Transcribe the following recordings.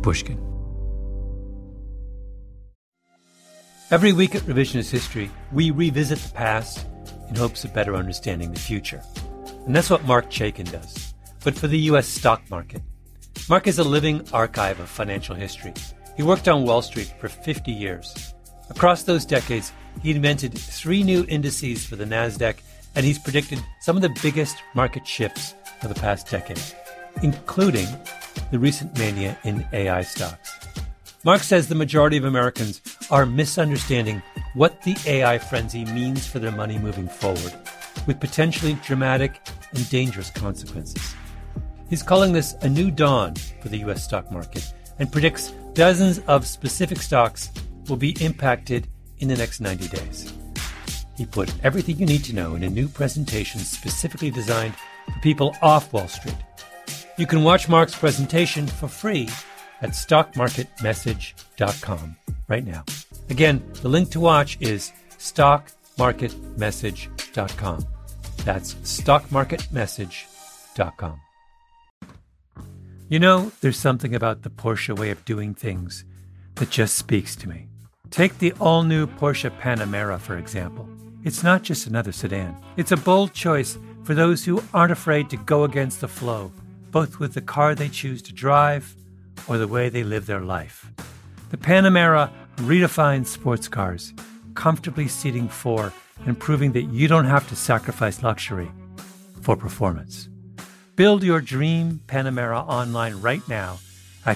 Pushkin. Every week at Revisionist History, we revisit the past in hopes of better understanding the future. And that's what Marc Chaikin does, but for the U.S. stock market. Marc is a living archive of financial history. He worked on Wall Street for 50 years. Across those decades, he invented 3 new indices for the NASDAQ, and he's predicted some of the biggest market shifts of the past decade, including the recent mania in AI stocks. Marc says the majority of Americans are misunderstanding what the AI frenzy means for their money moving forward, with potentially dramatic and dangerous consequences. He's calling this a new dawn for the U.S. stock market and predicts dozens of specific stocks will be impacted in the next 90 days. He put everything you need to know in a new presentation specifically designed for people off Wall Street. You can watch Marc's presentation for free at stockmarketmessage.com right now. Again, the link to watch is stockmarketmessage.com. That's stockmarketmessage.com. You know, there's something about the Porsche way of doing things that just speaks to me. Take the all-new Porsche Panamera, for example. It's not just another sedan. It's a bold choice for those who aren't afraid to go against the flow, both with the car they choose to drive or the way they live their life. The Panamera redefines sports cars, comfortably seating 4 and proving that you don't have to sacrifice luxury for performance. Build your dream Panamera online right now at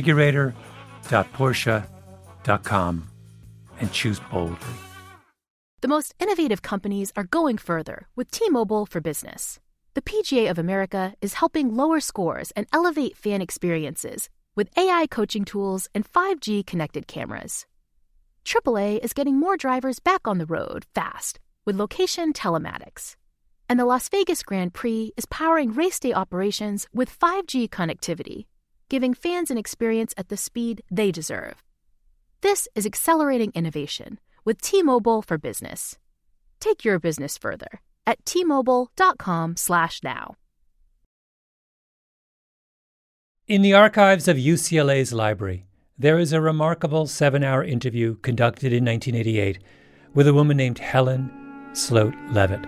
configurator.porsche.com and choose boldly. The most innovative companies are going further with T-Mobile for Business. The PGA of America is helping lower scores and elevate fan experiences with AI coaching tools and 5G connected cameras. AAA is getting more drivers back on the road fast with location telematics. And the Las Vegas Grand Prix is powering race day operations with 5G connectivity, giving fans an experience at the speed they deserve. This is accelerating innovation with T-Mobile for Business. Take your business further at T-Mobile.com/now. In the archives of UCLA's library, there is a remarkable 7-hour interview conducted in 1988 with a woman named Helen Sloat Levitt,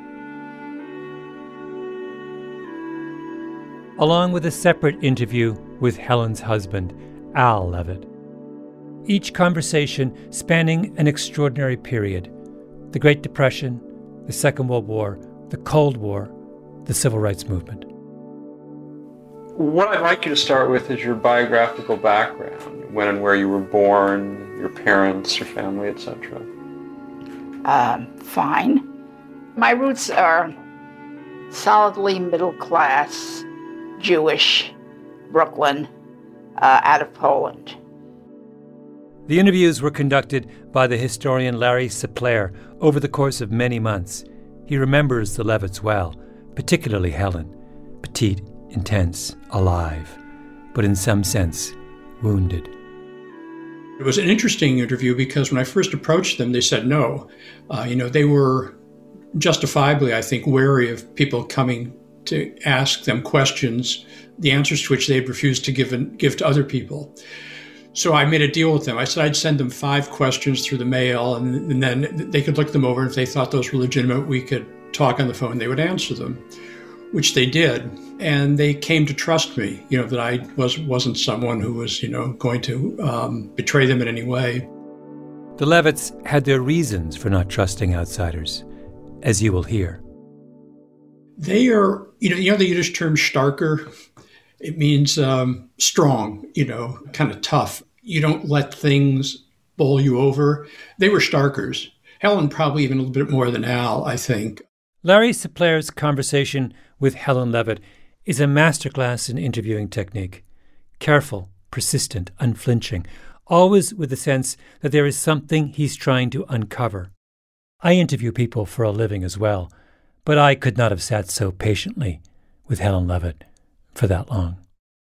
along with a separate interview with Helen's husband, Al Levitt. Each conversation spanning an extraordinary period: the Great Depression, the Second World War, the Cold War, the Civil Rights Movement. What I'd like you to start with is your biographical background, when and where you were born, your parents, your family, etc. Fine. My roots are solidly middle class, Jewish, Brooklyn, out of Poland. The interviews were conducted by the historian Larry Sepler over the course of many months. He remembers the Levitts well, particularly Helen, petite, intense, alive, but in some sense, wounded. It was an interesting interview because when I first approached them, they said no. They were justifiably, I think, wary of people coming to ask them questions, the answers to which they'd refused to give to other people. So I made a deal with them. I said I'd send them 5 questions through the mail, and then they could look them over. And if they thought those were legitimate, we could talk on the phone. They would answer them, which they did. And they came to trust me, that I wasn't someone who was, going to betray them in any way. The Levitts had their reasons for not trusting outsiders, as you will hear. They are, the Yiddish term starker. It means strong, kind of tough. You don't let things bowl you over. They were starkers. Helen probably even a little bit more than Al, I think. Larry Sepler's conversation with Helen Levitt is a masterclass in interviewing technique. Careful, persistent, unflinching, always with the sense that there is something he's trying to uncover. I interview people for a living as well, but I could not have sat so patiently with Helen Levitt for that long.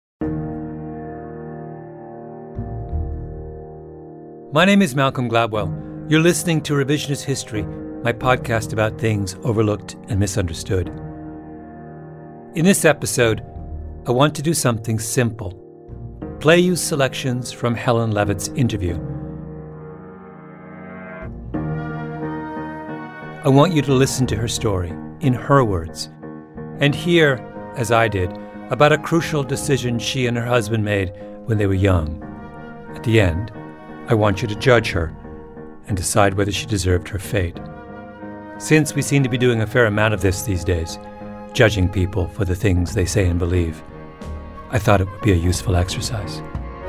My name is Malcolm Gladwell. You're listening to Revisionist History, my podcast about things overlooked and misunderstood. In this episode, I want to do something simple. play you selections from Helen Levitt's interview. I want you to listen to her story in her words and hear, as I did, about a crucial decision she and her husband made when they were young. At the end, I want you to judge her and decide whether she deserved her fate. Since we seem to be doing a fair amount of this these days, judging people for the things they say and believe, I thought it would be a useful exercise.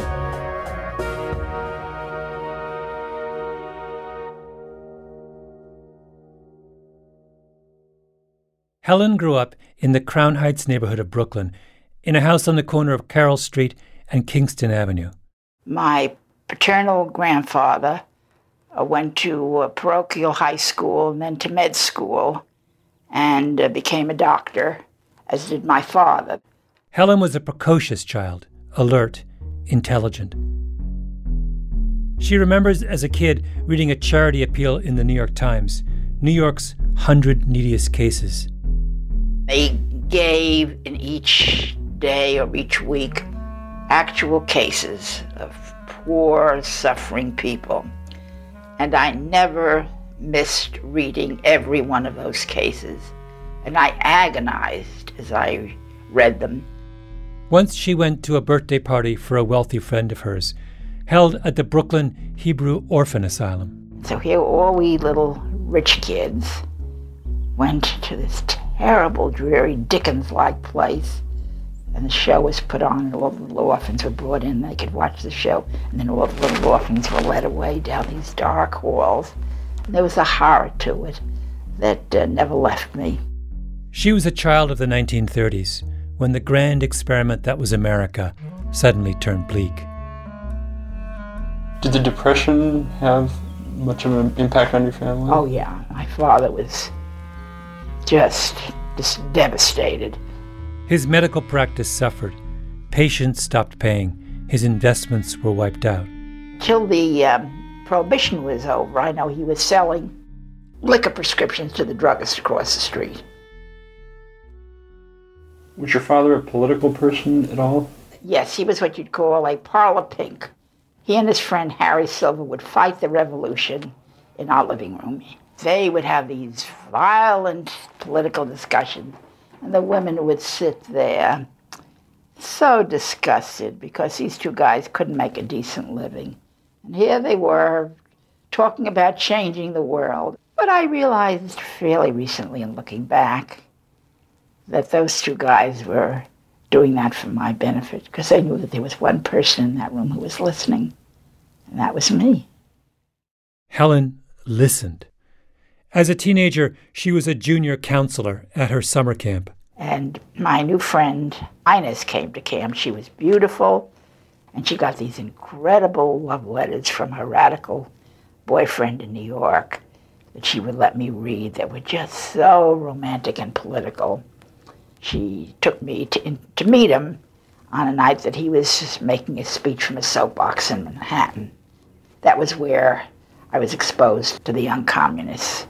Helen grew up in the Crown Heights neighborhood of Brooklyn, in a house on the corner of Carroll Street and Kingston Avenue. My paternal grandfather went to parochial high school and then to med school and became a doctor, as did my father. Helen was a precocious child, alert, intelligent. She remembers as a kid reading a charity appeal in the New York Times, New York's 100 Neediest Cases. They gave in each day or each week actual cases of poor, suffering people. And I never missed reading every one of those cases. And I agonized as I read them. Once she went to a birthday party for a wealthy friend of hers, held at the Brooklyn Hebrew Orphan Asylum. So here all we little rich kids went to this terrible, dreary, Dickens-like place. And the show was put on, and all the little orphans were brought in. They could watch the show, and then all the little orphans were led away down these dark halls. And there was a horror to it that never left me. She was a child of the 1930s, when the grand experiment that was America suddenly turned bleak. Did the Depression have much of an impact on your family? Oh, yeah. My father was just devastated. His medical practice suffered. Patients stopped paying. His investments were wiped out. Till the Prohibition was over, I know he was selling liquor prescriptions to the druggist across the street. Was your father a political person at all? Yes, he was what you'd call a parlor pink. He and his friend Harry Silver would fight the revolution in our living room. They would have these violent political discussions, and the women would sit there so disgusted because these two guys couldn't make a decent living. And here they were talking about changing the world. But I realized fairly recently in looking back that those two guys were doing that for my benefit because they knew that there was one person in that room who was listening, and that was me. Helen listened. As a teenager, she was a junior counselor at her summer camp. And my new friend, Inez, came to camp. She was beautiful, and she got these incredible love letters from her radical boyfriend in New York that she would let me read that were just so romantic and political. She took me to meet him on a night that he was making a speech from a soapbox in Manhattan. That was where I was exposed to the Young Communists.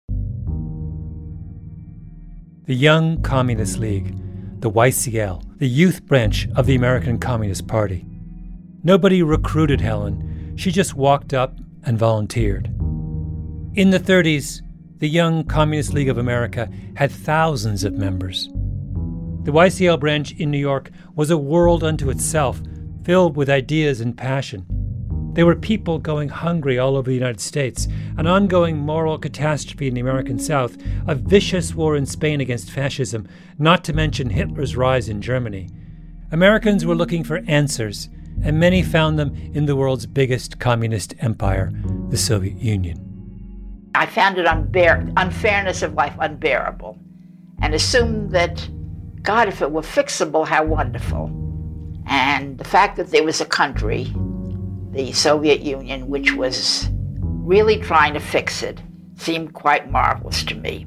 The Young Communist League, the YCL, the youth branch of the American Communist Party. Nobody recruited Helen. She just walked up and volunteered. In the 30s, the Young Communist League of America had thousands of members. The YCL branch in New York was a world unto itself, filled with ideas and passion. There were people going hungry all over the United States, an ongoing moral catastrophe in the American South, a vicious war in Spain against fascism, not to mention Hitler's rise in Germany. Americans were looking for answers, and many found them in the world's biggest communist empire, the Soviet Union. I found it unfairness of life unbearable, and assumed that, God, if it were fixable, how wonderful. And the fact that there was a country, the Soviet Union, which was really trying to fix it, seemed quite marvelous to me.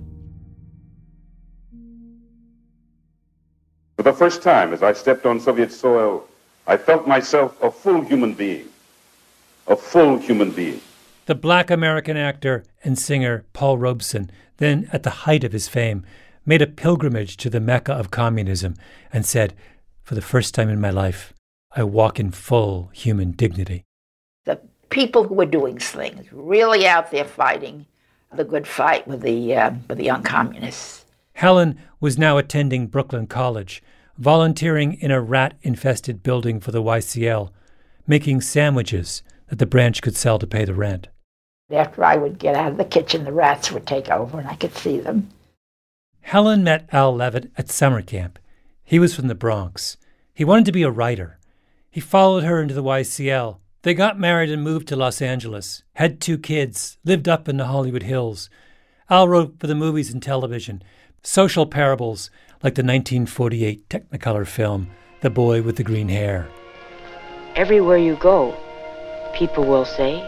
For the first time, as I stepped on Soviet soil, I felt myself a full human being. A full human being. The black American actor and singer Paul Robeson, then at the height of his fame, made a pilgrimage to the Mecca of communism and said, "For the first time in my life, I walk in full human dignity. The people who were doing things, really out there fighting the good fight with the young communists. Helen was now attending Brooklyn College, volunteering in a rat-infested building for the YCL, making sandwiches that the branch could sell to pay the rent. After I would get out of the kitchen, the rats would take over and I could see them. Helen met Al Levitt at summer camp. He was from the Bronx. He wanted to be a writer. He followed her into the YCL. They got married and moved to Los Angeles, had 2 kids, lived up in the Hollywood Hills. Al wrote for the movies and television, social parables like the 1948 Technicolor film, The Boy with the Green Hair. Everywhere you go, people will say,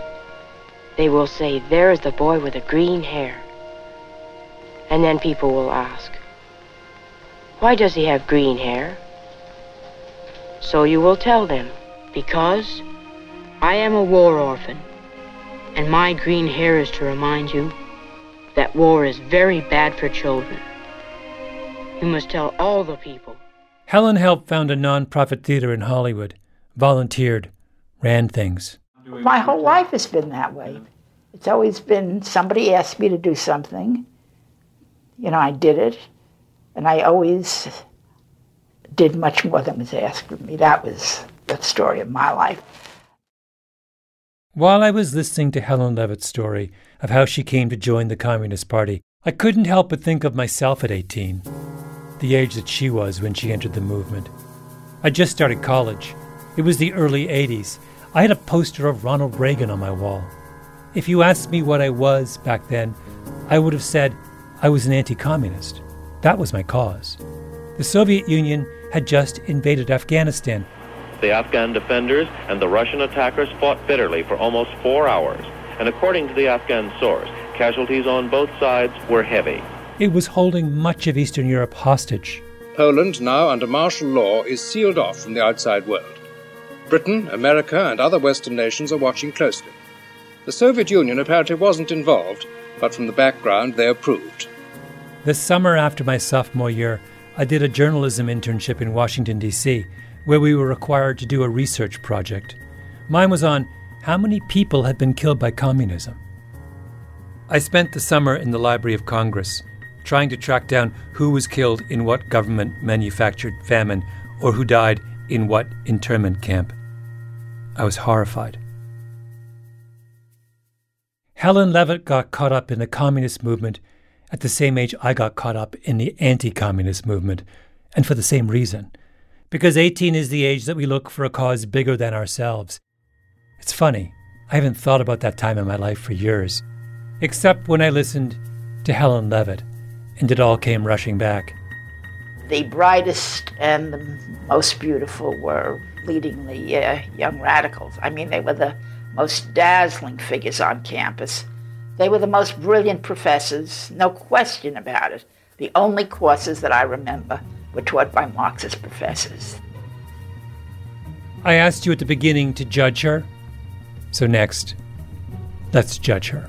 there is the boy with the green hair. And then people will ask, why does he have green hair? So you will tell them, because I am a war orphan, and my green hair is to remind you that war is very bad for children. You must tell all the people. Helen helped found a non-profit theater in Hollywood, volunteered, ran things. My whole life has been that way. It's always been somebody asked me to do something. I did it, and I always did much more than was asked of me. That was the story of my life. While I was listening to Helen Levitt's story of how she came to join the Communist Party, I couldn't help but think of myself at 18, the age that she was when she entered the movement. I just started college. It was the early 80s. I had a poster of Ronald Reagan on my wall. If you asked me what I was back then, I would have said I was an anti-communist. That was my cause. The Soviet Union had just invaded Afghanistan. The Afghan defenders and the Russian attackers fought bitterly for almost 4 hours, and according to the Afghan source, casualties on both sides were heavy. It was holding much of Eastern Europe hostage. Poland, now under martial law, is sealed off from the outside world. Britain, America, and other Western nations are watching closely. The Soviet Union apparently wasn't involved, but from the background they approved. The summer after my sophomore year, I did a journalism internship in Washington, D.C., where we were required to do a research project. Mine was on how many people had been killed by communism. I spent the summer in the Library of Congress, trying to track down who was killed in what government-manufactured famine or who died in what internment camp. I was horrified. Helen Levitt got caught up in the communist movement at the same age I got caught up in the anti-communist movement, and for the same reason. Because 18 is the age that we look for a cause bigger than ourselves. It's funny, I haven't thought about that time in my life for years, except when I listened to Helen Levitt, and it all came rushing back. The brightest and the most beautiful were leading the young radicals. I mean, they were the most dazzling figures on campus. They were the most brilliant professors, no question about it. The only courses that I remember were taught by Marxist professors. I asked you at the beginning to judge her. So next, let's judge her.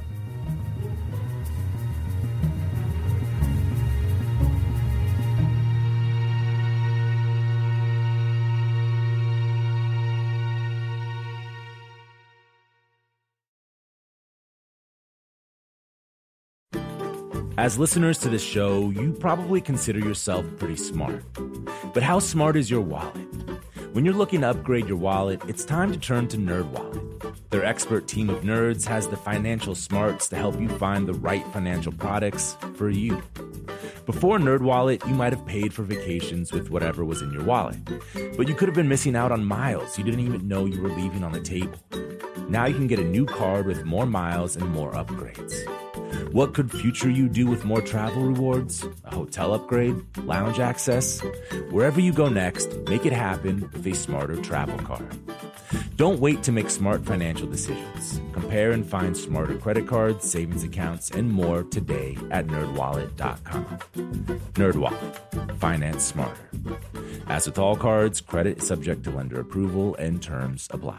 As listeners to this show, you probably consider yourself pretty smart. But how smart is your wallet? When you're looking to upgrade your wallet, it's time to turn to NerdWallet. Their expert team of nerds has the financial smarts to help you find the right financial products for you. Before NerdWallet, you might have paid for vacations with whatever was in your wallet. But you could have been missing out on miles you didn't even know you were leaving on the table. Now you can get a new card with more miles and more upgrades. What could future you do with more travel rewards? A hotel upgrade? Lounge access? Wherever you go next, make it happen with a smarter travel card. Don't wait to make smart financial decisions. Compare and find smarter credit cards, savings accounts, and more today at nerdwallet.com. NerdWallet. Finance smarter. As with all cards, credit is subject to lender approval and terms apply.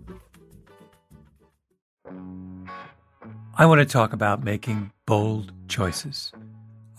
I want to talk about making bold choices.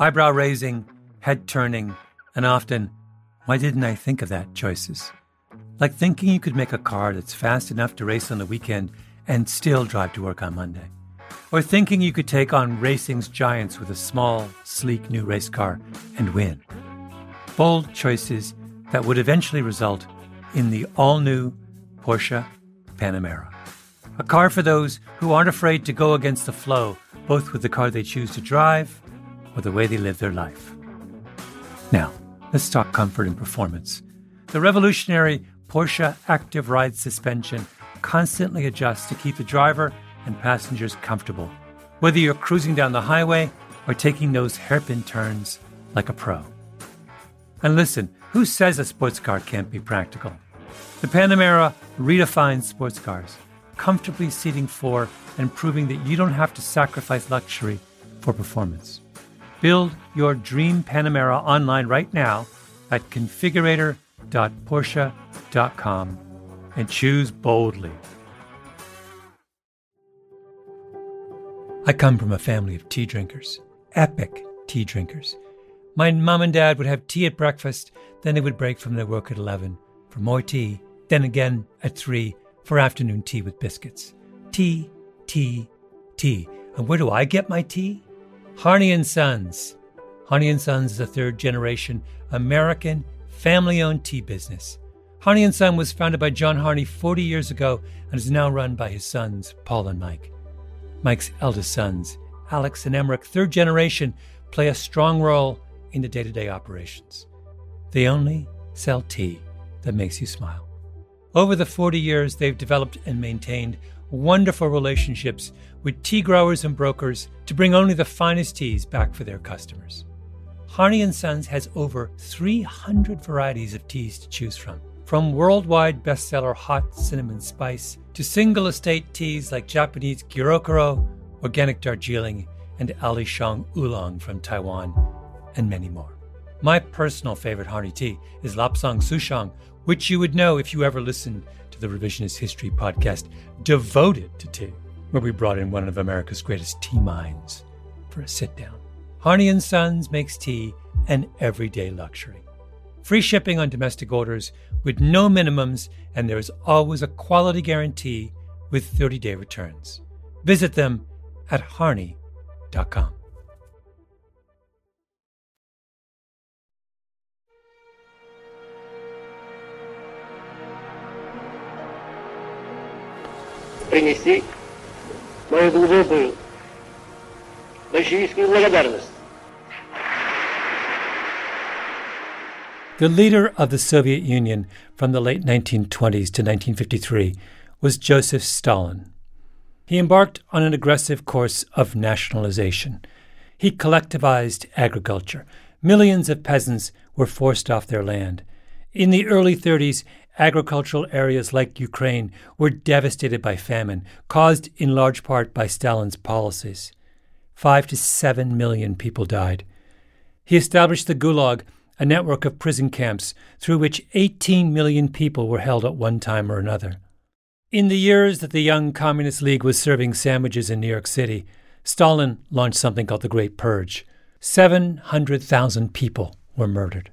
Eyebrow-raising, head-turning, and often, why didn't I think of that choices? Like thinking you could make a car that's fast enough to race on the weekend and still drive to work on Monday. Or thinking you could take on racing's giants with a small, sleek new race car and win. Bold choices that would eventually result in the all-new Porsche Panamera. A car for those who aren't afraid to go against the flow, both with the car they choose to drive or the way they live their life. Now, let's talk comfort and performance. The revolutionary Porsche Active Ride suspension constantly adjusts to keep the driver and passengers comfortable, whether you're cruising down the highway or taking those hairpin turns like a pro. And listen, who says a sports car can't be practical? The Panamera redefines sports cars, comfortably seating four and proving that you don't have to sacrifice luxury for performance. Build your dream Panamera online right now at configurator.porsche.com and choose boldly. I come from a family of tea drinkers, epic tea drinkers. My mom and dad would have tea at breakfast, then they would break from their work at 11 for more tea, then again at 3 for afternoon tea with biscuits. Tea, tea, tea. And where do I get my tea? Harney & Sons. Harney & Sons is a third-generation American family-owned tea business. Harney & Son was founded by John Harney 40 years ago and is now run by his sons, Paul and Mike. Mike's eldest sons, Alex and Emmerich, third generation, play a strong role in the day-to-day operations. They only sell tea that makes you smile. Over the 40 years, they've developed and maintained wonderful relationships with tea growers and brokers to bring only the finest teas back for their customers. Harney & Sons has over 300 varieties of teas to choose from worldwide bestseller hot cinnamon spice to single estate teas like Japanese Gyokuro, organic Darjeeling, and Alishan Oolong from Taiwan, and many more. My personal favorite Harney tea is Lapsang Souchong, which you would know if you ever listened to the Revisionist History podcast devoted to tea, where we brought in one of America's greatest tea minds for a sit-down. Harney & Sons makes tea an everyday luxury. Free shipping on domestic orders with no minimums, and there is always a quality guarantee with 30-day returns. Visit them at harney.com. Принести мою глубокую большевистскую благодарность. The leader of the Soviet Union from the late 1920s to 1953 was Joseph Stalin. He embarked on an aggressive course of nationalization. He collectivized agriculture. Millions of peasants were forced off their land. In the early 30s, agricultural areas like Ukraine were devastated by famine, caused in large part by Stalin's policies. 5 to 7 million people died. He established the Gulag, a network of prison camps through which 18 million people were held at one time or another. In the years that the Young Communist League was serving sandwiches in New York City, Stalin launched something called the Great Purge. 700,000 people were murdered.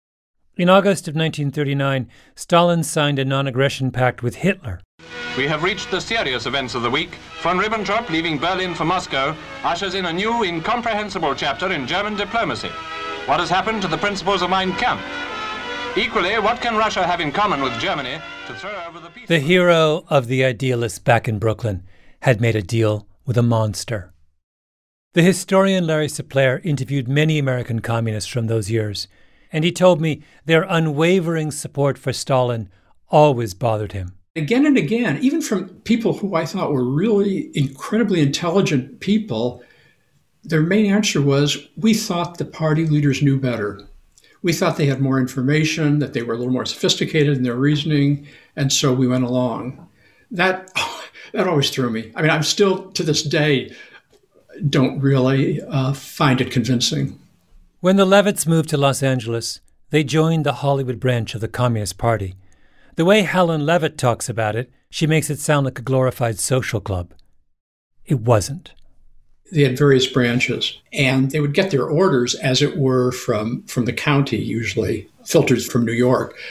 In August of 1939, Stalin signed a non-aggression pact with Hitler. We have reached the serious events of the week. Von Ribbentrop, leaving Berlin for Moscow, ushers in a new, incomprehensible chapter in German diplomacy. What has happened to the principles of Mein Kampf? Equally, what can Russia have in common with Germany to throw over the peace? The hero of the idealists back in Brooklyn had made a deal with a monster. The historian Larry Sapler interviewed many American communists from those years, and he told me their unwavering support for Stalin always bothered him. Again and again, even from people who I thought were really incredibly intelligent people, their main answer was, we thought the party leaders knew better. We thought they had more information, that they were a little more sophisticated in their reasoning, and so we went along. That always threw me. I mean, I'm still, to this day, don't really find it convincing. When the Levitts moved to Los Angeles, they joined the Hollywood branch of the Communist Party. The way Helen Levitt talks about it, she makes it sound like a glorified social club. It wasn't. They had various branches, and they would get their orders, as it were, from the county, usually, filtered from New York.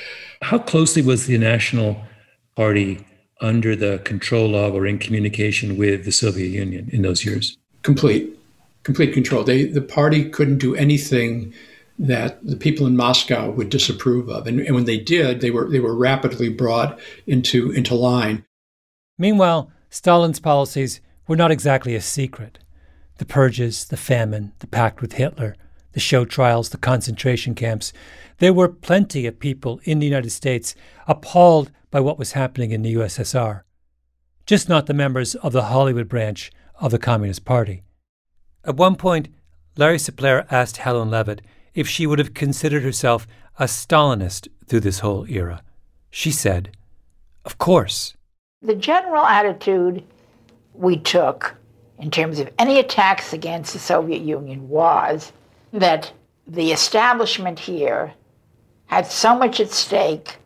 How closely was the National Party under the control of or in communication with the Soviet Union in those years? Complete control. The party couldn't do anything that the people in Moscow would disapprove of. And when they did, they were rapidly brought into line. Meanwhile, Stalin's policies were not exactly a secret. The purges, the famine, the pact with Hitler, the show trials, the concentration camps. There were plenty of people in the United States appalled by what was happening in the USSR. Just not the members of the Hollywood branch of the Communist Party. At one point, Larry Sapler asked Helen Levitt if she would have considered herself a Stalinist through this whole era. She said, "Of course." The general attitude we took in terms of any attacks against the Soviet Union was that the establishment here had so much at stake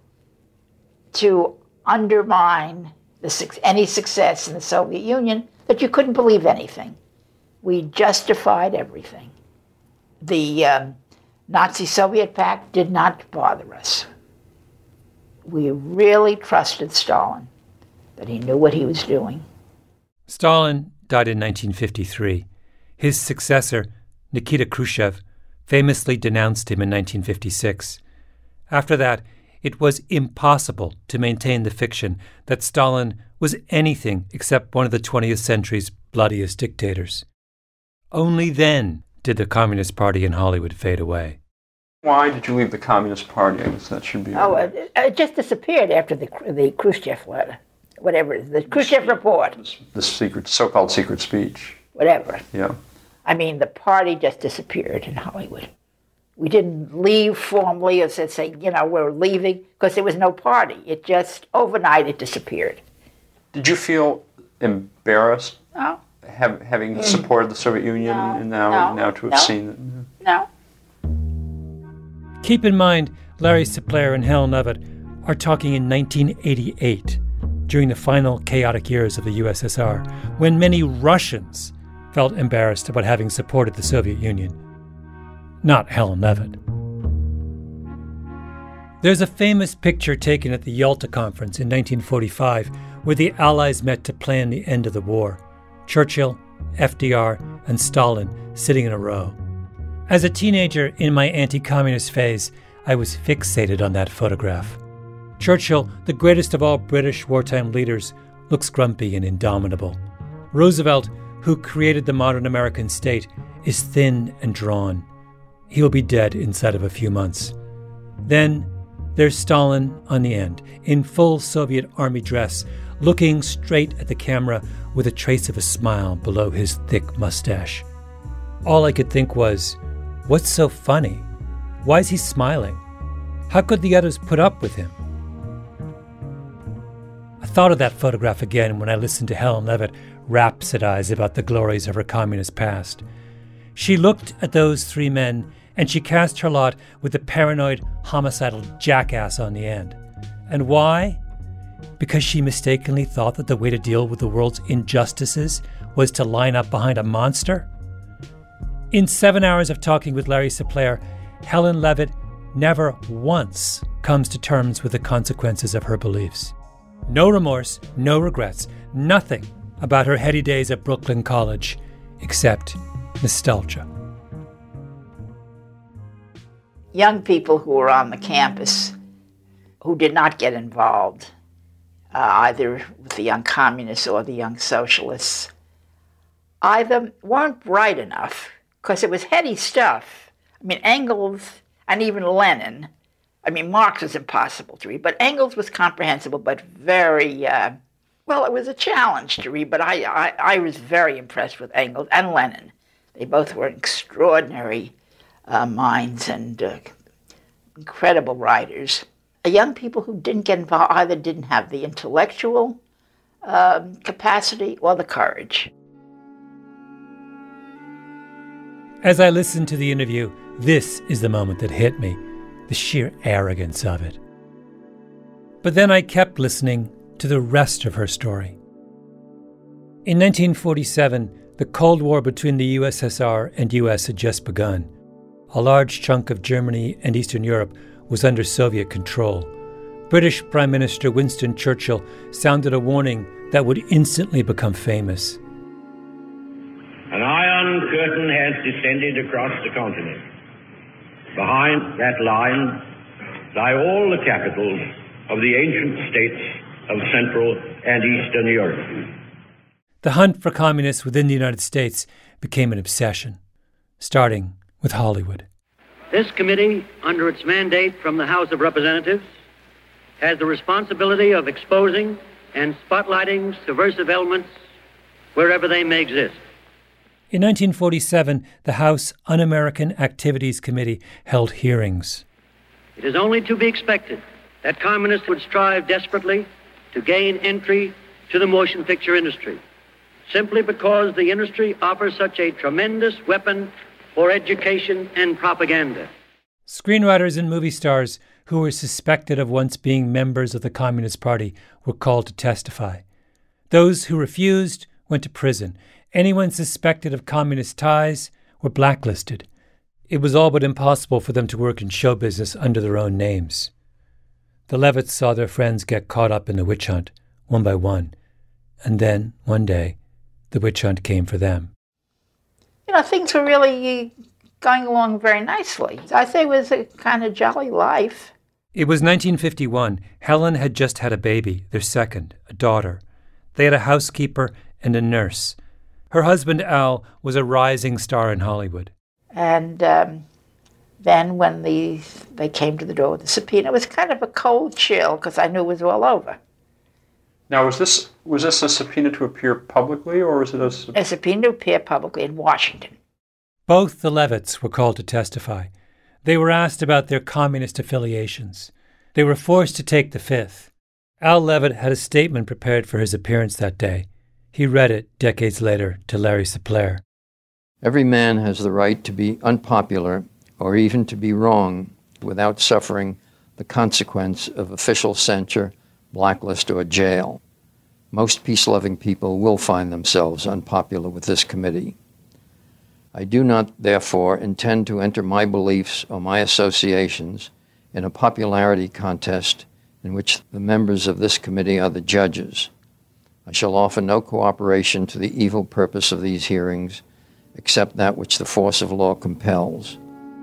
to undermine any success in the Soviet Union that you couldn't believe anything. We justified everything. The Nazi-Soviet pact did not bother us. We really trusted Stalin, that he knew what he was doing. Stalin died in 1953. His successor, Nikita Khrushchev, famously denounced him in 1956. After that, it was impossible to maintain the fiction that Stalin was anything except one of the 20th century's bloodiest dictators. Only then did the Communist Party in Hollywood fade away. Why did you leave the Communist Party? I guess that should be... It just disappeared after the Khrushchev letter. Whatever it is, the Khrushchev report. The so-called secret speech. Whatever. Yeah. I mean, the party just disappeared in Hollywood. We didn't leave formally or say, we're leaving, because there was no party. It just, overnight, it disappeared. Did you feel embarrassed? No. Having supported the Soviet Union and now to have seen it? No. Keep in mind, Larry Sapler and Helen Levitt are talking in 1988, during the final chaotic years of the USSR, when many Russians felt embarrassed about having supported the Soviet Union. Not Helen Levitt. There's a famous picture taken at the Yalta Conference in 1945 where the Allies met to plan the end of the war. Churchill, FDR, and Stalin sitting in a row. As a teenager in my anti-communist phase, I was fixated on that photograph. Churchill, the greatest of all British wartime leaders, looks grumpy and indomitable. Roosevelt, who created the modern American state, is thin and drawn. He'll be dead inside of a few months. Then there's Stalin on the end, in full Soviet army dress, looking straight at the camera with a trace of a smile below his thick mustache. All I could think was, what's so funny? Why is he smiling? How could the others put up with him? I thought of that photograph again when I listened to Helen Levitt rhapsodize about the glories of her communist past. She looked at those three men and she cast her lot with the paranoid, homicidal jackass on the end. And why? Because she mistakenly thought that the way to deal with the world's injustices was to line up behind a monster? In 7 hours of talking with Larry Sapler, Helen Levitt never once comes to terms with the consequences of her beliefs. No remorse, no regrets, nothing about her heady days at Brooklyn College, except nostalgia. Young people who were on the campus who did not get involved, either with the young communists or the young socialists, either weren't bright enough, because it was heady stuff. I mean, Engels and even Lenin, Marx was impossible to read, but Engels was comprehensible, but very, it was a challenge to read, but I was very impressed with Engels and Lenin. They both were extraordinary minds and incredible writers. Young people who didn't get involved either didn't have the intellectual capacity or the courage. As I listened to the interview, this is the moment that hit me, the sheer arrogance of it. But then I kept listening to the rest of her story. In 1947, the Cold War between the USSR and US had just begun. A large chunk of Germany and Eastern Europe was under Soviet control. British Prime Minister Winston Churchill sounded a warning that would instantly become famous. An iron curtain has descended across the continent. Behind that line lie all the capitals of the ancient states of Central and Eastern Europe. The hunt for communists within the United States became an obsession, starting with Hollywood. This committee, under its mandate from the House of Representatives, has the responsibility of exposing and spotlighting subversive elements wherever they may exist. In 1947, the House Un-American Activities Committee held hearings. It is only to be expected that communists would strive desperately to gain entry to the motion picture industry, simply because the industry offers such a tremendous weapon for education and propaganda. Screenwriters and movie stars who were suspected of once being members of the Communist Party were called to testify. Those who refused went to prison. Anyone suspected of communist ties were blacklisted. It was all but impossible for them to work in show business under their own names. The Levitts saw their friends get caught up in the witch hunt, one by one. And then, one day, the witch hunt came for them. Things were really going along very nicely. I say it was a kind of jolly life. It was 1951. Helen had just had a baby, their second, a daughter. They had a housekeeper and a nurse. Her husband, Al, was a rising star in Hollywood. And then when they came to the door with the subpoena, it was kind of a cold chill because I knew it was all over. Now, was this a subpoena to appear publicly, or was it a subpoena to appear publicly in Washington? Both the Levitts were called to testify. They were asked about their communist affiliations. They were forced to take the fifth. Al Levitt had a statement prepared for his appearance that day. He read it decades later to Larry Sapler. Every man has the right to be unpopular or even to be wrong without suffering the consequence of official censure, blacklist, or jail. Most peace-loving people will find themselves unpopular with this committee. I do not, therefore, intend to enter my beliefs or my associations in a popularity contest in which the members of this committee are the judges. I shall offer no cooperation to the evil purpose of these hearings, except that which the force of law compels.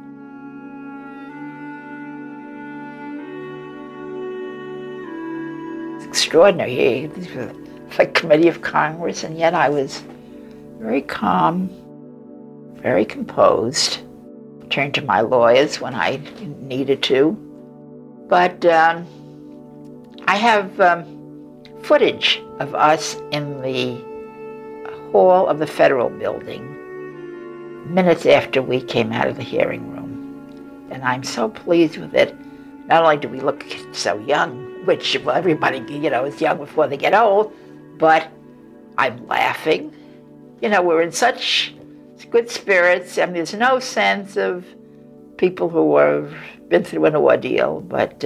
It's extraordinary. These were like Committee of Congress, and yet I was very calm, very composed. Turned to my lawyers when I needed to. But I have footage of us in the hall of the Federal Building minutes after we came out of the hearing room. And I'm so pleased with it. Not only do we look so young, which everybody, is young before they get old, but I'm laughing. We're in such good spirits, and there's no sense of people who have been through an ordeal, but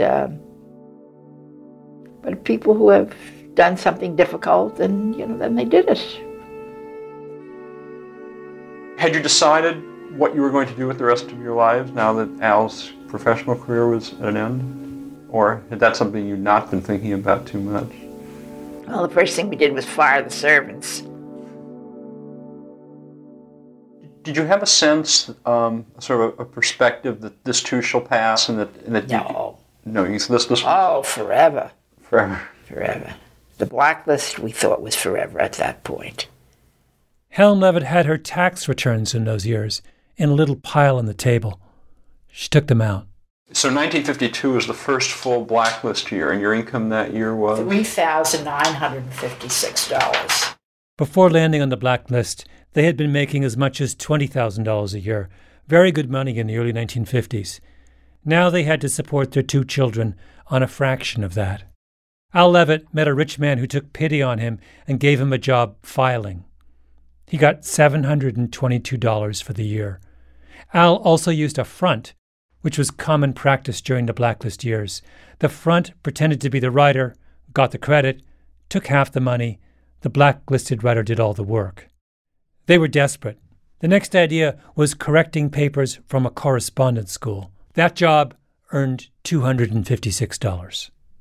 people who have done something difficult, and then they did it. Had you decided what you were going to do with the rest of your lives now that Al's professional career was at an end? Or had that something you'd not been thinking about too much? Well, the first thing we did was fire the servants. Did you have a sense, sort of a perspective that this too shall pass, and that no, this oh, forever, forever. The blacklist we thought was forever at that point. Helen Levitt had her tax returns in those years in a little pile on the table. She took them out. So 1952 was the first full blacklist year, and your income that year was? $3,956. Before landing on the blacklist, they had been making as much as $20,000 a year. Very good money in the early 1950s. Now they had to support their 2 children on a fraction of that. Al Levitt met a rich man who took pity on him and gave him a job filing. He got $722 for the year. Al also used a front, which was common practice during the blacklist years. The front pretended to be the writer, got the credit, took half the money. The blacklisted writer did all the work. They were desperate. The next idea was correcting papers from a correspondence school. That job earned $256.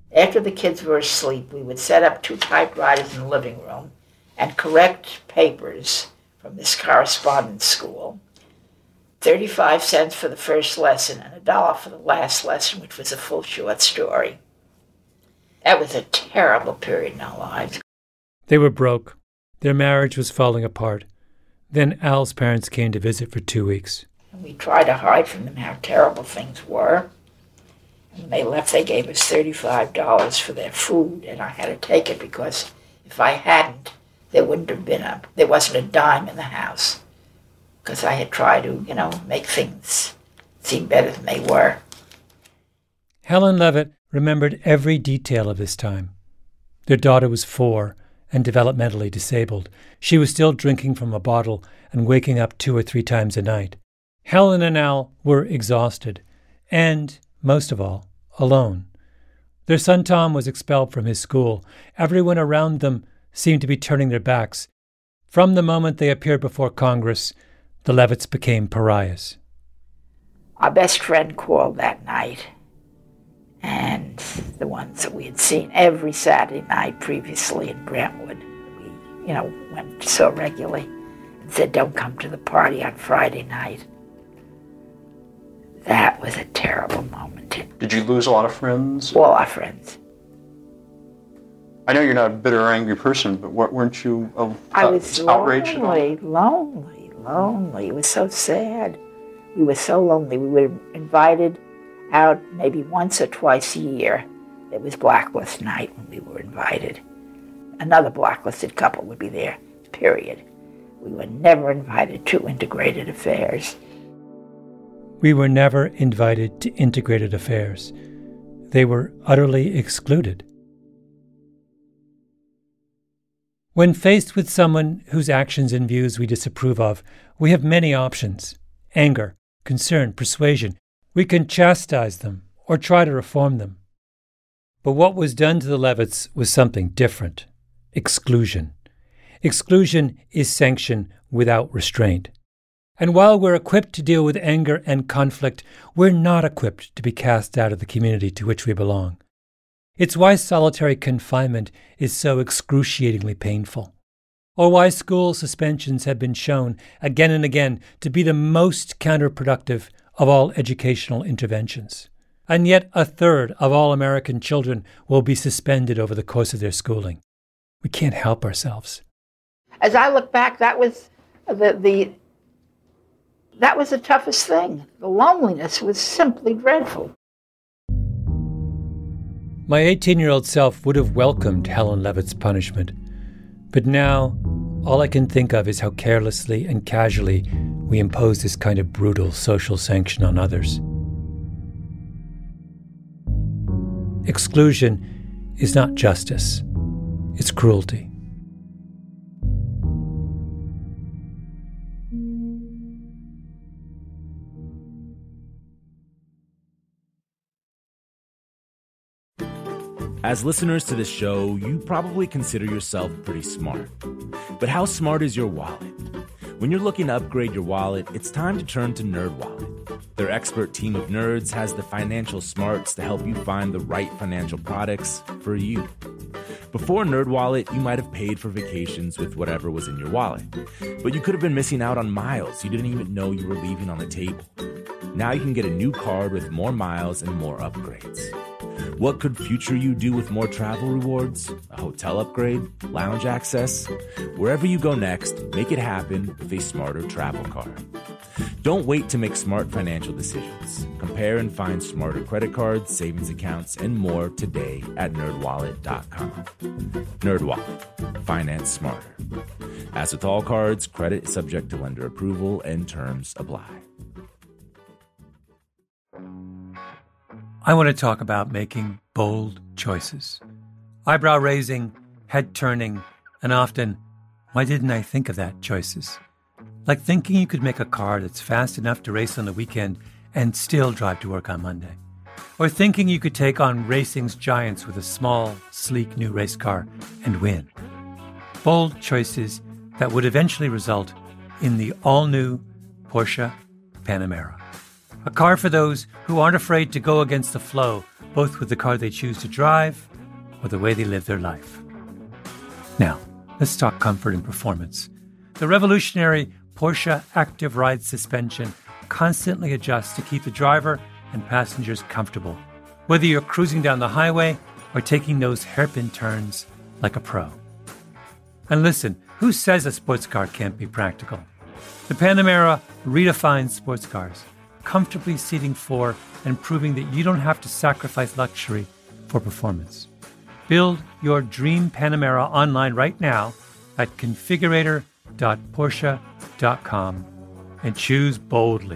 After the kids were asleep, we would set up 2 typewriters in the living room and correct papers from this correspondence school. 35 cents for the first lesson and $1 for the last lesson, which was a full short story. That was a terrible period in our lives. They were broke. Their marriage was falling apart. Then Al's parents came to visit for 2 weeks. And we tried to hide from them how terrible things were. And when they left, they gave us $35 for their food, and I had to take it because if I hadn't, there wasn't a dime in the house. Because I had tried to, make things seem better than they were. Helen Levitt remembered every detail of this time. Their daughter was 4 and developmentally disabled. She was still drinking from a bottle and waking up 2 or 3 times a night. Helen and Al were exhausted and, most of all, alone. Their son Tom was expelled from his school. Everyone around them seemed to be turning their backs. From the moment they appeared before Congress, the Levitts became pariahs. Our best friend called that night, and the ones that we had seen every Saturday night previously in Brentwood, we, went so regularly, and said, "Don't come to the party on Friday night." That was a terrible moment. Did you lose a lot of friends? All our friends. I know you're not a bitter or angry person, but weren't you I was outraged? Lonely. It was so sad. We were so lonely. We were invited out maybe once or twice a year. It was Blacklist night when we were invited. Another blacklisted couple would be there, period. We were never invited to integrated affairs. We were never invited to integrated affairs. They were utterly excluded. When faced with someone whose actions and views we disapprove of, we have many options: anger, concern, persuasion. We can chastise them or try to reform them. But what was done to the Levitts was something different: exclusion. Exclusion is sanction without restraint. And while we're equipped to deal with anger and conflict, we're not equipped to be cast out of the community to which we belong. It's why solitary confinement is so excruciatingly painful, or why school suspensions have been shown again and again to be the most counterproductive of all educational interventions. And yet 1/3 of all American children will be suspended over the course of their schooling. We can't help ourselves. As I look back, that was the toughest thing. The loneliness was simply dreadful. My 18-year-old self would have welcomed Helen Levitt's punishment, but now all I can think of is how carelessly and casually we impose this kind of brutal social sanction on others. Exclusion is not justice, it's cruelty. As listeners to this show, you probably consider yourself pretty smart. But how smart is your wallet? When you're looking to upgrade your wallet, it's time to turn to NerdWallet. Their expert team of nerds has the financial smarts to help you find the right financial products for you. Before NerdWallet, you might have paid for vacations with whatever was in your wallet. But you could have been missing out on miles you didn't even know you were leaving on the table. Now you can get a new card with more miles and more upgrades. What could future you do with more travel rewards? A hotel upgrade? Lounge access? Wherever you go next, make it happen with a smarter travel card. Don't wait to make smart financial decisions. Compare and find smarter credit cards, savings accounts, and more today at nerdwallet.com. NerdWallet. Finance smarter. As with all cards, credit is subject to lender approval and terms apply. I want to talk about making bold choices. Eyebrow-raising, head-turning, and often, why didn't I think of that choices? Like thinking you could make a car that's fast enough to race on the weekend and still drive to work on Monday. Or thinking you could take on racing's giants with a small, sleek new race car and win. Bold choices that would eventually result in the all-new Porsche Panamera. A car for those who aren't afraid to go against the flow, both with the car they choose to drive or the way they live their life. Now, let's talk comfort and performance. The revolutionary Porsche Active Ride suspension constantly adjusts to keep the driver and passengers comfortable, whether you're cruising down the highway or taking those hairpin turns like a pro. And listen, who says a sports car can't be practical? The Panamera redefines sports cars, comfortably seating four and proving that you don't have to sacrifice luxury for performance. Build your dream Panamera online right now at configurator.porsche.com and choose boldly.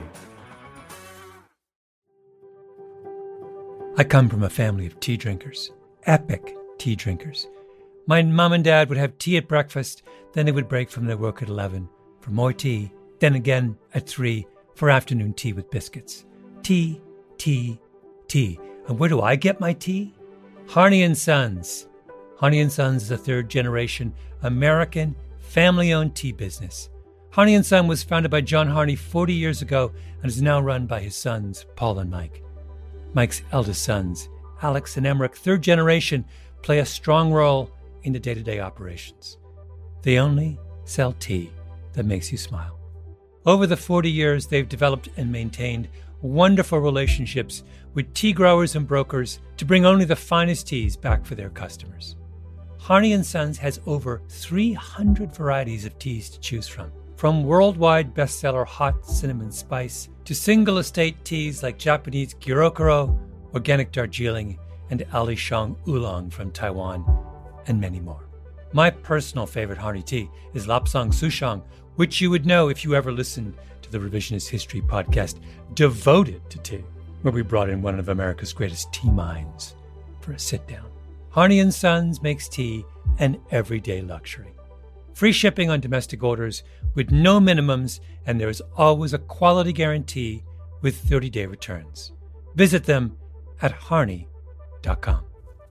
I come from a family of tea drinkers, epic tea drinkers. My mom and dad would have tea at breakfast, then they would break from their work at 11 for more tea, then again at 3 for afternoon tea with biscuits. Tea, tea, tea. And where do I get my tea? Harney & Sons. Harney & Sons is a third-generation American family-owned tea business. Harney & Son was founded by John Harney 40 years ago and is now run by his sons, Paul and Mike. Mike's eldest sons, Alex and Emmerich, third generation, play a strong role in the day-to-day operations. They only sell tea that makes you smile. Over the 40 years, they've developed and maintained wonderful relationships with tea growers and brokers to bring only the finest teas back for their customers. Harney & Sons has over 300 varieties of teas to choose from worldwide bestseller hot cinnamon spice to single estate teas like Japanese Gyokuro, organic Darjeeling, and Alishan Oolong from Taiwan, and many more. My personal favorite Harney tea is Lapsang Souchong, which you would know if you ever listened to the Revisionist History podcast devoted to tea, where we brought in one of America's greatest tea minds for a sit-down. Harney & Sons makes tea an everyday luxury. Free shipping on domestic orders with no minimums, and there is always a quality guarantee with 30-day returns. Visit them at harney.com.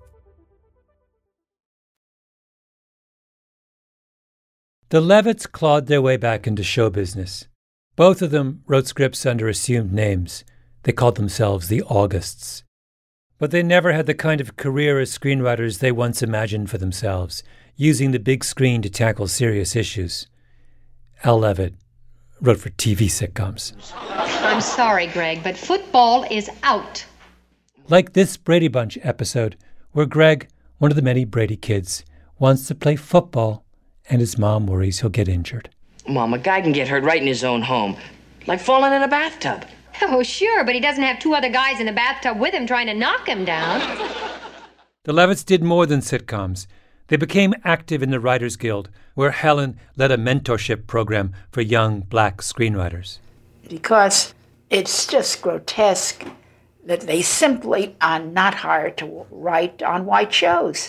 The Levitts clawed their way back into show business. Both of them wrote scripts under assumed names. They called themselves the Augusts. But they never had the kind of career as screenwriters they once imagined for themselves, using the big screen to tackle serious issues. Al Levitt wrote for TV sitcoms. I'm sorry, Greg, but football is out. Like this Brady Bunch episode, where Greg, one of the many Brady kids, wants to play football, and his mom worries he'll get injured. Mom, a guy can get hurt right in his own home, like falling in a bathtub. Oh, sure, but he doesn't have two other guys in the bathtub with him trying to knock him down. The Levitts did more than sitcoms. They became active in the Writers Guild, where Helen led a mentorship program for young black screenwriters. Because it's just grotesque that they simply are not hired to write on white shows.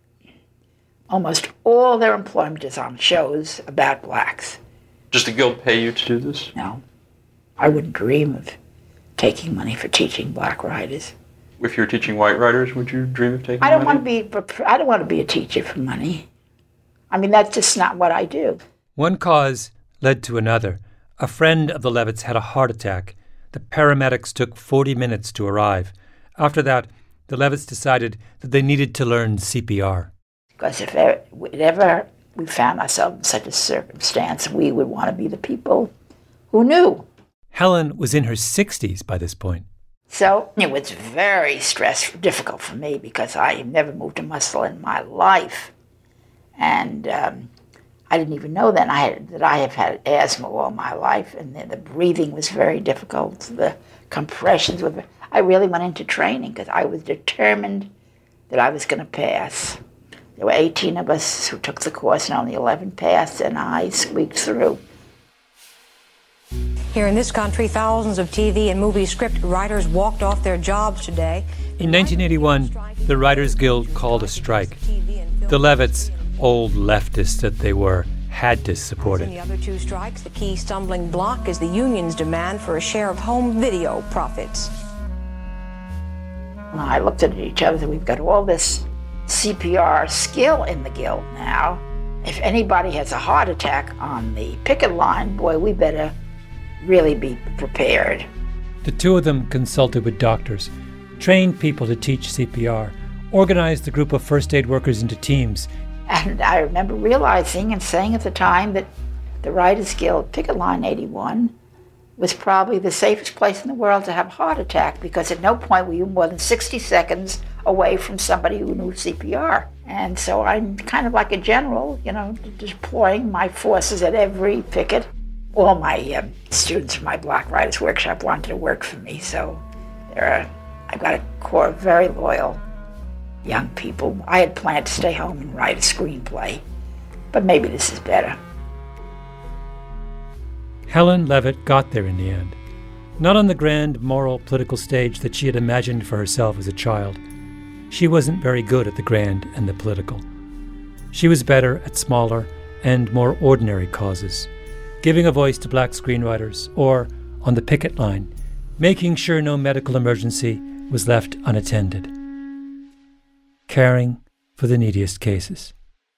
Almost all their employment is on shows about blacks. Does the Guild pay you to do this? No. I wouldn't dream of taking money for teaching black writers. If you're teaching white writers, would you dream of taking money? I don't want to be a teacher for money. I mean, that's just not what I do. One cause led to another. A friend of the Levitts had a heart attack. The paramedics took 40 minutes to arrive. After that, the Levitts decided that they needed to learn CPR. Because if ever we found ourselves in such a circumstance, we would want to be the people who knew. Helen was in her 60s by this point. So it was very difficult for me because I never moved a muscle in my life. And I didn't even know then that I have had asthma all my life, and the breathing was very difficult. The compressions were... I really went into training because I was determined that I was going to pass. There were 18 of us who took the course, and only 11 passed, and I squeaked through. Here in this country, thousands of TV and movie script writers walked off their jobs today. In 1981, the Writers Guild called a strike. The Levitts, old leftists that they were, had to support it. In the other two strikes, the key stumbling block is the union's demand for a share of home video profits. And I looked at each other, and we've got all this CPR skill in the Guild now. If anybody has a heart attack on the picket line, boy, we better really be prepared. The two of them consulted with doctors, trained people to teach CPR, organized a group of first aid workers into teams. And I remember realizing and saying at the time that the Writers Guild Picket Line 81 was probably the safest place in the world to have a heart attack, because at no point were you more than 60 seconds away from somebody who knew CPR. And so I'm kind of like a general, deploying my forces at every picket. All my students from my Black Writers Workshop wanted to work for me, so I've got a core of very loyal young people. I had planned to stay home and write a screenplay, but maybe this is better. Helen Levitt got there in the end, not on the grand moral political stage that she had imagined for herself as a child. She wasn't very good at the grand and the political. She was better at smaller and more ordinary causes, giving a voice to black screenwriters, or, on the picket line, making sure no medical emergency was left unattended. Caring for the neediest cases.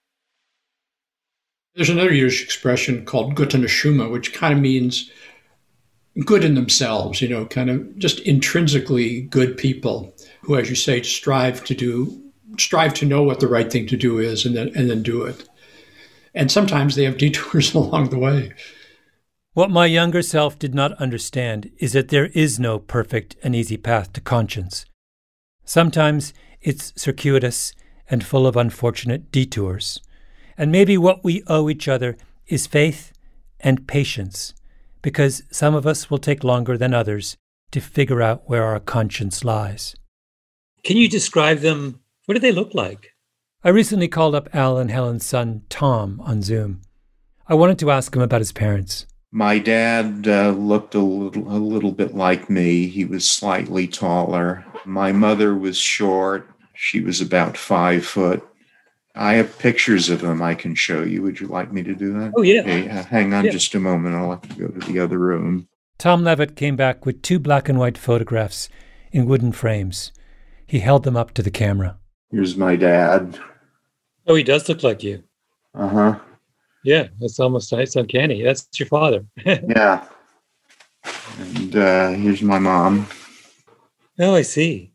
There's another Yiddish expression called Gute Neshama, which kind of means good in themselves, kind of just intrinsically good people who, as you say, strive to know what the right thing to do is and then do it. And sometimes they have detours along the way. What my younger self did not understand is that there is no perfect and easy path to conscience. Sometimes it's circuitous and full of unfortunate detours. And maybe what we owe each other is faith and patience, because some of us will take longer than others to figure out where our conscience lies. Can you describe them? What do they look like? I recently called up Al and Helen's son, Tom, on Zoom. I wanted to ask him about his parents. My dad looked a little bit like me. He was slightly taller. My mother was short. She was about 5 foot. I have pictures of them I can show you. Would you like me to do that? Oh, yeah. Okay, hang on just a moment. I'll have to go to the other room. Tom Levitt came back with 2 black and white photographs in wooden frames. He held them up to the camera. Here's my dad. Oh, he does look like you. Uh-huh. Yeah, it's uncanny. That's your father. Yeah. And here's my mom. Oh, I see.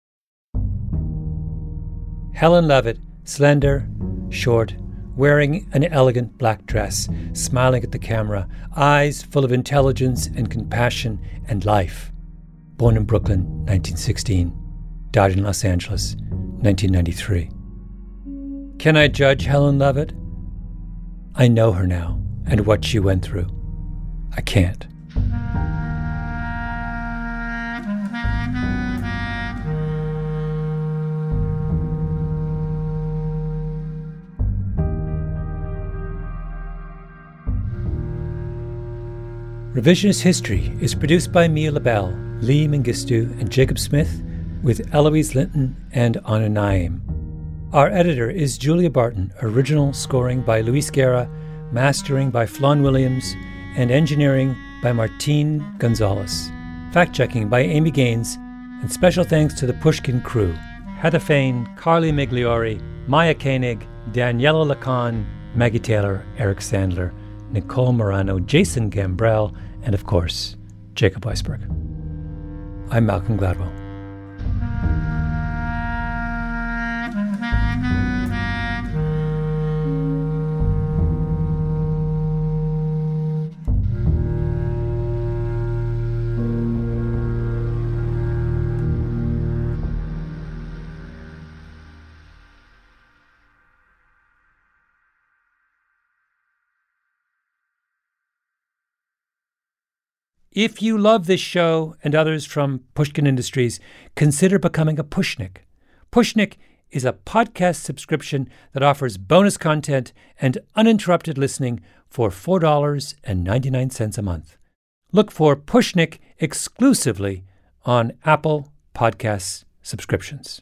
Helen Levitt, slender, short, wearing an elegant black dress, smiling at the camera, eyes full of intelligence and compassion and life. Born in Brooklyn, 1916. Died in Los Angeles, 1993. Can I judge Helen Levitt? I know her now and what she went through. I can't. Revisionist History is produced by Mia LaBelle, Lee Mengistu, and Jacob Smith, with Eloise Linton and Anna Naim. Our editor is Julia Barton, original scoring by Luis Guerra, mastering by Flawn Williams, and engineering by Martine Gonzalez. Fact-checking by Amy Gaines, and special thanks to the Pushkin crew, Heather Fain, Carly Migliori, Maya Koenig, Daniela Lacan, Maggie Taylor, Eric Sandler, Nicole Morano, Jason Gambrell, and of course, Jacob Weisberg. I'm Malcolm Gladwell. If you love this show and others from Pushkin Industries, consider becoming a Pushnik. Pushnik is a podcast subscription that offers bonus content and uninterrupted listening for $4.99 a month. Look for Pushnik exclusively on Apple Podcasts subscriptions.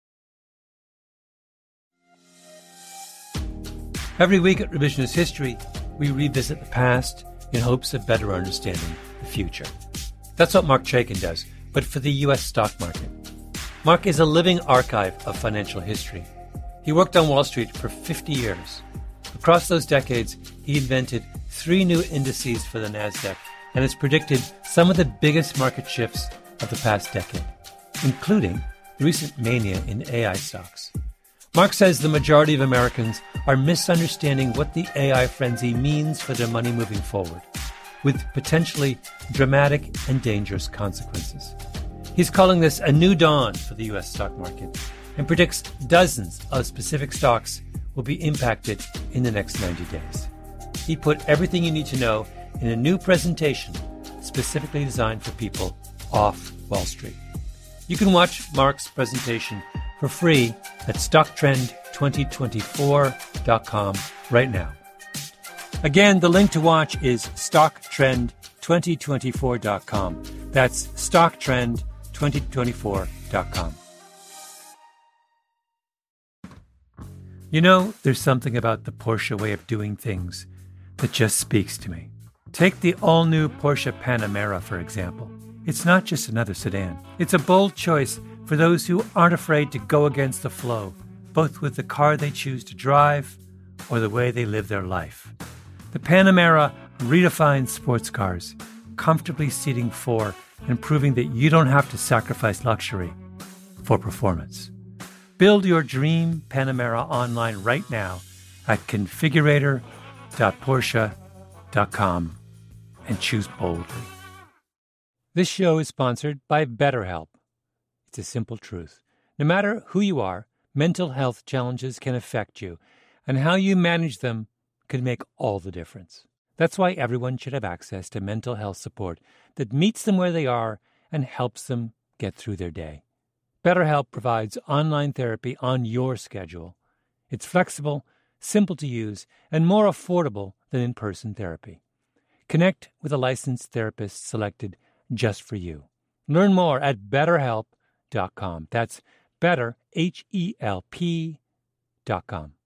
Every week at Revisionist History, we revisit the past in hopes of better understanding the future. That's what Mark Chaikin does, but for the U.S. stock market. Mark is a living archive of financial history. He worked on Wall Street for 50 years. Across those decades, he invented 3 new indices for the NASDAQ and has predicted some of the biggest market shifts of the past decade, including the recent mania in AI stocks. Mark says the majority of Americans are misunderstanding what the AI frenzy means for their money moving forward, with potentially dramatic and dangerous consequences. He's calling this a new dawn for the U.S. stock market and predicts dozens of specific stocks will be impacted in the next 90 days. He put everything you need to know in a new presentation specifically designed for people off Wall Street. You can watch Mark's presentation for free at StockTrend2024.com right now. Again, the link to watch is StockTrend2024.com. That's StockTrend2024.com. You know, there's something about the Porsche way of doing things that just speaks to me. Take the all-new Porsche Panamera, for example. It's not just another sedan. It's a bold choice for those who aren't afraid to go against the flow, both with the car they choose to drive or the way they live their life. The Panamera redefines sports cars, comfortably seating four and proving that you don't have to sacrifice luxury for performance. Build your dream Panamera online right now at configurator.porsche.com and choose boldly. This show is sponsored by BetterHelp. It's a simple truth. No matter who you are, mental health challenges can affect you, and how you manage them can make all the difference. That's why everyone should have access to mental health support that meets them where they are and helps them get through their day. BetterHelp provides online therapy on your schedule. It's flexible, simple to use, and more affordable than in-person therapy. Connect with a licensed therapist selected just for you. Learn more at BetterHelp.com. That's better, HELP.com.